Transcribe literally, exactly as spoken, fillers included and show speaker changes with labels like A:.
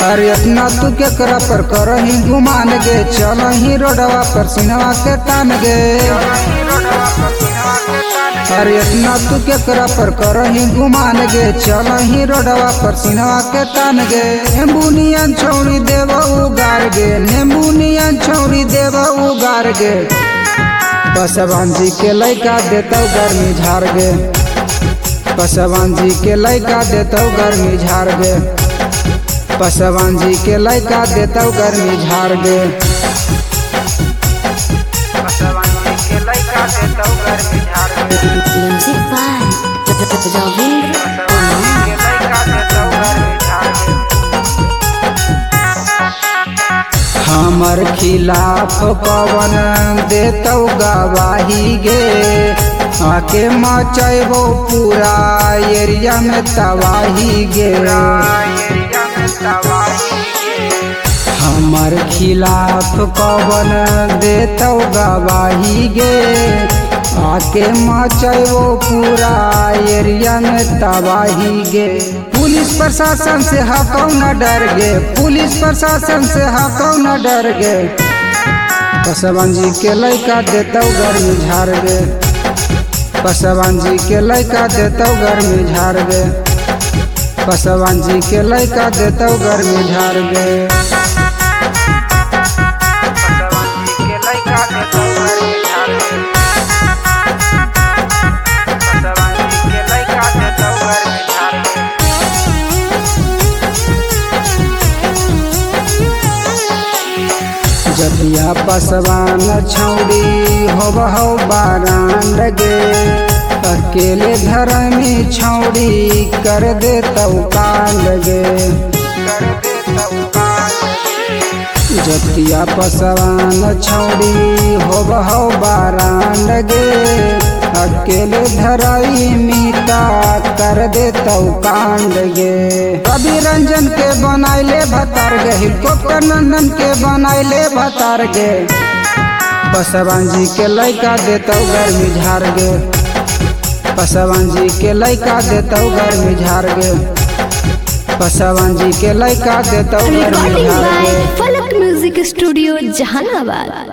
A: अरे इतना तू केकरा पर करही गुमान गे, चलही रोडवा पर सिनवा के तान गे। अरे इतना तू केकरा पर करही गुमान गे, चलही रोडवा पर सिनवा के तान गे। नेम्बुनियन छौरी देव उगार गे, नेम्बुनियन छौरी देव उगार गे। पसवान जी के लइका देतौ गर्मी झाड़ गे, पसवान जी के लइका देतौ गर्मी झाड़ गे, पसवान जी के लइका देतौ गर्मी झाड़ गे। पसवान जी के लइका देतौ गर्मी झाड़ गे।
B: म्यूजिक बाय रविंद्र
A: पसवान जी के लइका देतौ गर्मी झाड़ गे। हमर खिलाफ पवन देतौ गवाही गे, आके मचैबो पूरा एरिया में तबाही गे। हमर खिलाफ पवन देतौ गवाही गे, आके मचैबो पूरा एरिया में तबाही गे। पुलिस प्रशासन से हकौ न डर गे, पुलिस प्रशासन से हकौ न डर गे। पसवान जी के लइका देतौ गर्मी झाड़ गे, पसवान जी के लइका देतौ गर्मी झाड़ गे, पसवान जी के लइका देतौ गर्मी झाड़ गे। पसवान जी के लइका देतौ गर्मी झाड़ गे, पसवान जी के लइका देतौ गर्मी झाड़ गे। जतिया पसवान छौड़ी होबहौ बारान गे, अकेले घर में छौड़ी कर देतौ कांड गे। जतिया पसवान छौड़ी होबहौ बारान गे, अकेले धराई मीता कर देतौ कांड गे। रवि रंजन के बनाइले भतार गे, हेलीकॉप्टर नंदन के बनाइले भतार गे। पसवान जी के लइका देतौ गर्मी झाड़ गे, पसवान जी के लइका देतौ गर्मी झाड़ गे, पसवान जी के लइका देतौ गर्मी झाड़ गे।
B: फलक म्यूजिक स्टूडियो जहानाबाद।